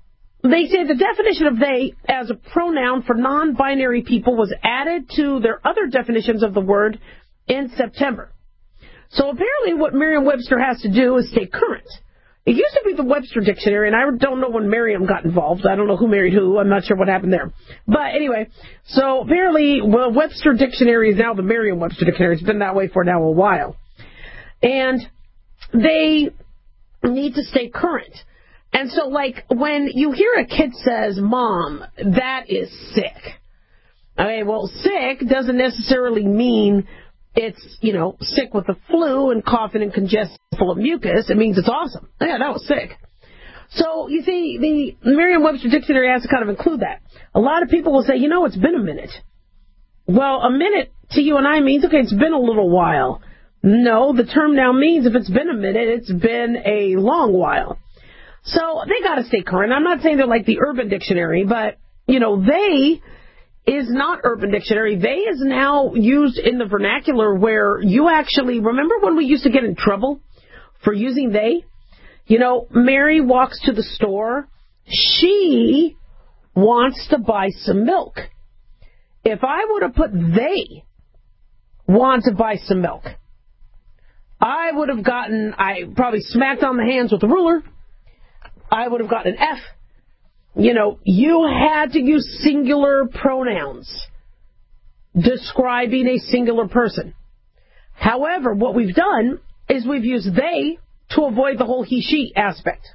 S4: they say the definition of they as a pronoun for non-binary people was added to their other definitions of the word in September. So apparently what Merriam-Webster has to do is stay current. It used to be the Webster Dictionary, and I don't know when Merriam got involved. I don't know who married who. I'm not sure what happened there. But anyway, so apparently, well, Webster Dictionary is now the Merriam-Webster Dictionary. It's been that way for now a while. And they need to stay current. And so, like, when you hear a kid says, Mom, that is sick. Okay, well, sick doesn't necessarily mean it's, you know, sick with the flu and coughing and congestion full of mucus. It means it's awesome. Yeah, that was sick. So, you see, the Merriam-Webster Dictionary has to kind of include that. A lot of people will say, you know, it's been a minute. Well, a minute to you and I means, okay, it's been a little while. No, the term now means if it's been a minute, it's been a long while. So, they got to stay current. I'm not saying they're like the Urban Dictionary, but, you know, they is not Urban Dictionary. They is now used in the vernacular where you actually, remember when we used to get in trouble for using they? You know, Mary walks to the store. She wants to buy some milk. If I would have put they want to buy some milk, I would have gotten, I probably smacked on the hands with a ruler. I would have gotten an F. You know, you had to use singular pronouns describing a singular person. However, what we've done is we've used they to avoid the whole he-she aspect.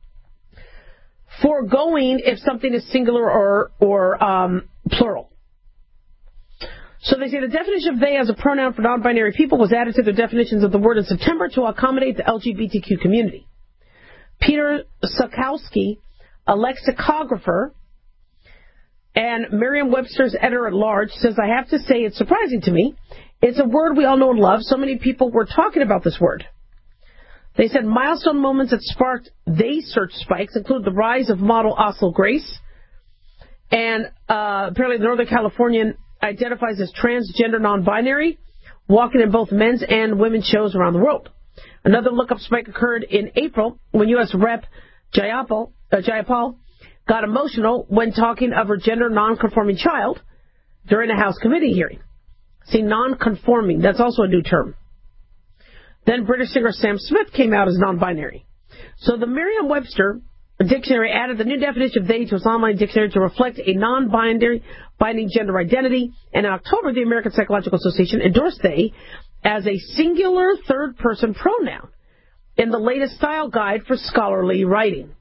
S4: Foregoing if something is singular or, or um, plural. So they say the definition of they as a pronoun for non-binary people was added to their definitions of the word in September to accommodate the L G B T Q community. Peter Sakowski, a lexicographer and Merriam-Webster's editor-at-large, says, I have to say it's surprising to me. It's a word we all know and love. So many people were talking about this word. They said milestone moments that sparked they search spikes include the rise of model Oslo Grace. And uh, apparently the Northern Californian identifies as transgender non-binary, walking in both men's and women's shows around the world. Another look-up spike occurred in April when U S Rep Jayapal, uh, Jayapal got emotional when talking of her gender non-conforming child during a House committee hearing. See, non-conforming, that's also a new term. Then British singer Sam Smith came out as non-binary. So the Merriam-Webster Dictionary added the new definition of they to its online dictionary to reflect a non-binary binding gender identity. And in October, the American Psychological Association endorsed they as a singular third-person pronoun in the latest style guide for scholarly writing.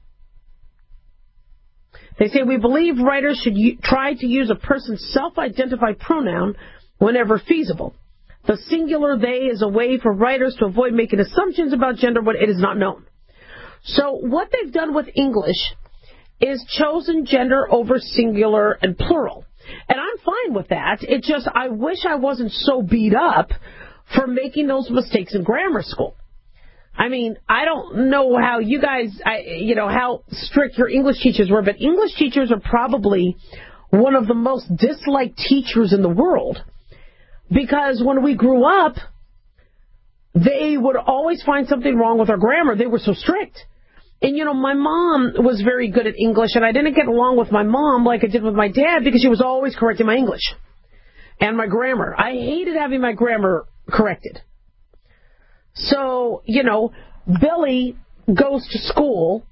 S4: They say, we believe writers should u- try to use a person's self-identified pronoun whenever feasible. The singular they is a way for writers to avoid making assumptions about gender when it is not known. So what they've done with English is chosen gender over singular and plural. And I'm fine with that. It just, I wish I wasn't so beat up for making those mistakes in grammar school. I mean, I don't know how you guys, I, you know, how strict your English teachers were, but English teachers are probably one of the most disliked teachers in the world. Because when we grew up, they would always find something wrong with our grammar. They were so strict. And, you know, my mom was very good at English, and I didn't get along with my mom like I did with my dad because she was always correcting my English and my grammar. I hated having my grammar corrected. So, you know, Billy goes to school.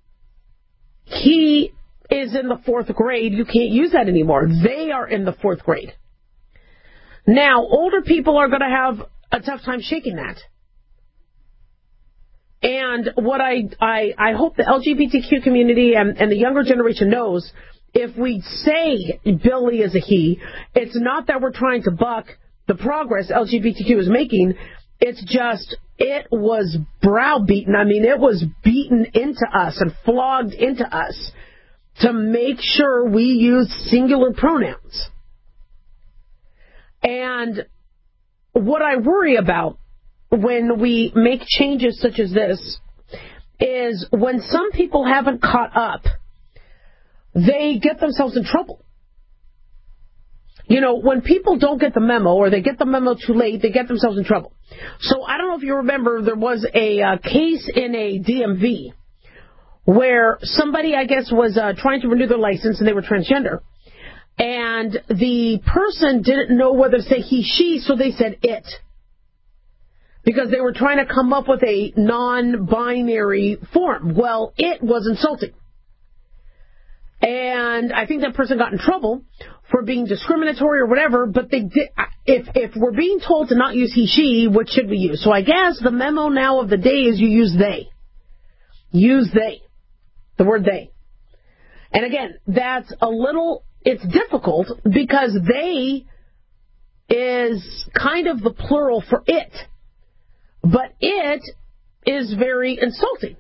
S4: He is in the fourth grade. You can't use that anymore. They are in the fourth grade. Now, older people are going to have a tough time shaking that. And what I, I, I hope the L G B T Q community and, and the younger generation knows, if we say Billy is a he, it's not that we're trying to buck the progress L G B T Q is making. It's just, it was browbeaten. I mean, it was beaten into us and flogged into us to make sure we use singular pronouns. And what I worry about when we make changes such as this is when some people haven't caught up, they get themselves in trouble. You know, when people don't get the memo or they get the memo too late, they get themselves in trouble. So I don't know if you remember, there was a uh, case in a D M V where somebody, I guess, was uh, trying to renew their license and they were transgender. And the person didn't know whether to say he, she, so they said it. Because they were trying to come up with a non-binary form. Well, it was insulting. And I think that person got in trouble for being discriminatory or whatever, but they did, if if we're being told to not use he, she, what should we use? So I guess the memo now of the day is you use they. Use they. The word they. And again, that's a little, it's difficult because they is kind of the plural for it. But it is very insulting.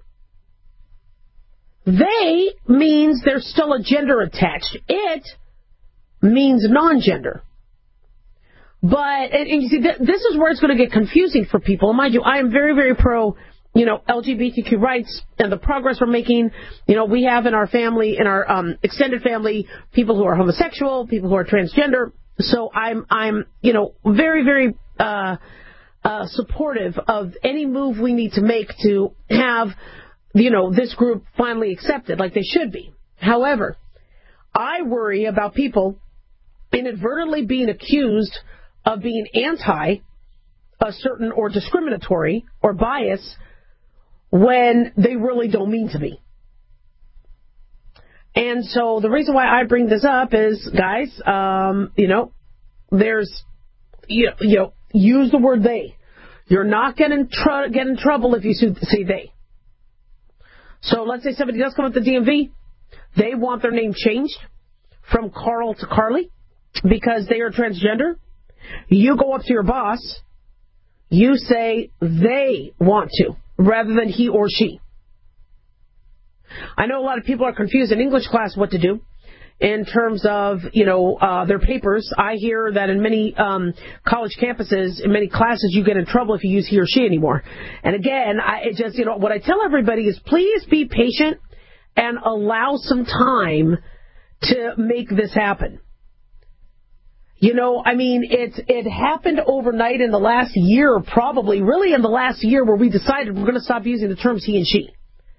S4: They means there's still a gender attached. It means non-gender. But, and, and you see, th- this is where it's going to get confusing for people. And mind you, I am very, very pro, you know, L G B T Q rights and the progress we're making. You know, we have in our family, in our um, extended family, people who are homosexual, people who are transgender. So I'm, I'm, you know, very, very uh, uh, supportive of any move we need to make to have, you know, this group finally accepted like they should be. However, I worry about people inadvertently being accused of being anti a certain or discriminatory or bias when they really don't mean to be. And so the reason why I bring this up is, guys, um, you know, there's, you, you know, use the word they. You're not going to tr- get in trouble if you say they. So let's say somebody does come up to the D M V. They want their name changed from Carl to Carly because they are transgender. You go up to your boss. You say they want to rather than he or she. I know a lot of people are confused in English class what to do in terms of, you know, uh, their papers. I hear that in many um, college campuses, in many classes, you get in trouble if you use he or she anymore. And again, I it just, you know, what I tell everybody is please be patient and allow some time to make this happen. You know, I mean, it, it happened overnight in the last year, probably, really in the last year where we decided we're going to stop using the terms he and she.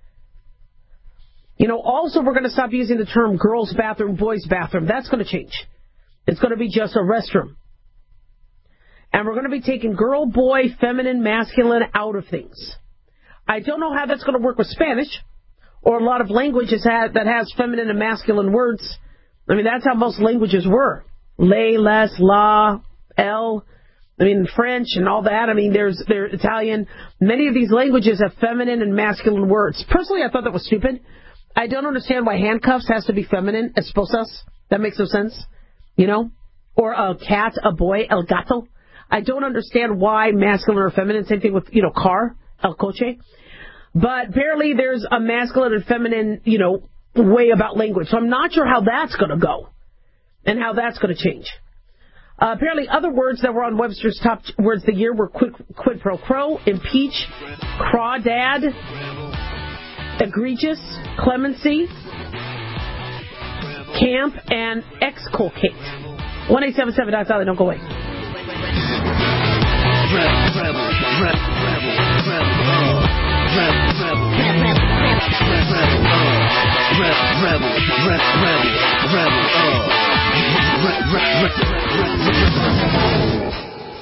S4: You know, also we're going to stop using the term girls' bathroom, boys' bathroom. That's going to change. It's going to be just a restroom. And we're going to be taking girl, boy, feminine, masculine out of things. I don't know how that's going to work with Spanish or a lot of languages that has feminine and masculine words. I mean, that's how most languages were. Les, les, la, el. I mean, French and all that. I mean, there's, there's Italian. Many of these languages have feminine and masculine words. Personally, I thought that was stupid. I don't understand why handcuffs has to be feminine, esposas. That makes no sense, you know? Or a cat, a boy, el gato. I don't understand why masculine or feminine. Same thing with, you know, car, el coche. But apparently there's a masculine and feminine, you know, way about language. So I'm not sure how that's going to go and how that's going to change. Uh, apparently other words that were on Webster's top words of the year were quid, quid pro quo, impeach, crawdad, egregious, clemency, camp, and exculpate. one eight seven seven, that's how they don't go away.
S19: Rebel, rebel, rebel, rebel, rebel, uh, rebel, rebel, rebel, rebel, rebel, rebel, rebel, uh,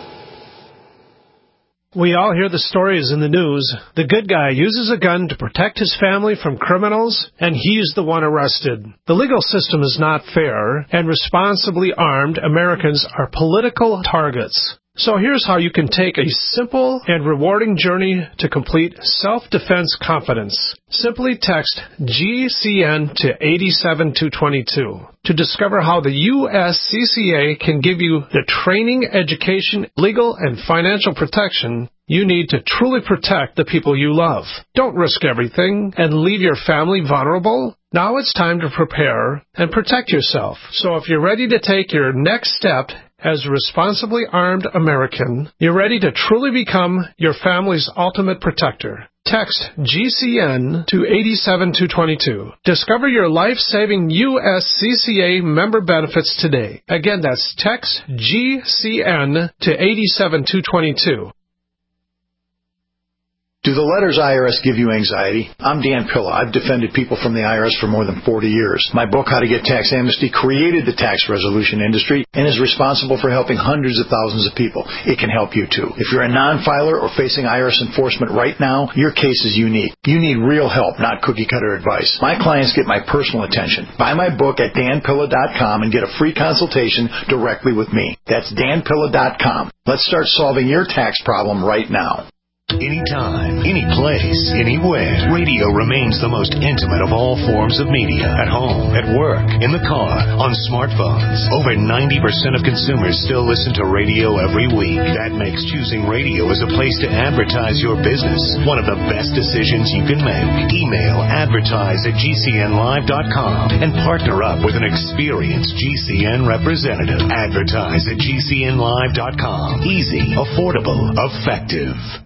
S17: We all hear the stories in the news. The good guy uses a gun to protect his family from criminals, and he's the one arrested. The legal system is not fair, and responsibly armed Americans are political targets. So here's how you can take a simple and rewarding journey to complete self-defense confidence. Simply text G C N to eight seven two two two to discover how the U S C C A can give you the training, education, legal, and financial protection you need to truly protect the people you love. Don't risk everything and leave your family vulnerable. Now it's time to prepare and protect yourself. So if you're ready to take your next step as a responsibly armed American, you're ready to truly become your family's ultimate protector. Text G C N to eight seven two two two. Discover your life-saving U S C C A member benefits today. Again, that's text G C N to eight seven two two two.
S3: Do the letters I R S give you anxiety? I'm Dan Pilla. I've defended people from the I R S for more than forty years. My book, How to Get Tax Amnesty, created the tax resolution industry and is responsible for helping hundreds of thousands of people. It can help you, too. If you're a non-filer or facing I R S enforcement right now, your case is unique. You need real help, not cookie-cutter advice. My clients get my personal attention. Buy my book at dan pilla dot com and get a free consultation directly with me. That's dan pilla dot com. Let's start solving your tax problem right now.
S22: Anytime, any place, anywhere, radio remains the most intimate of all forms of media. At home, at work, in the car, on smartphones. Over ninety percent of consumers still listen to radio every week. That makes choosing radio as a place to advertise your business one of the best decisions you can make. Email advertise at g c n live dot com and partner up with an experienced G C N representative. Advertise at g c n live dot com. Easy, affordable, effective.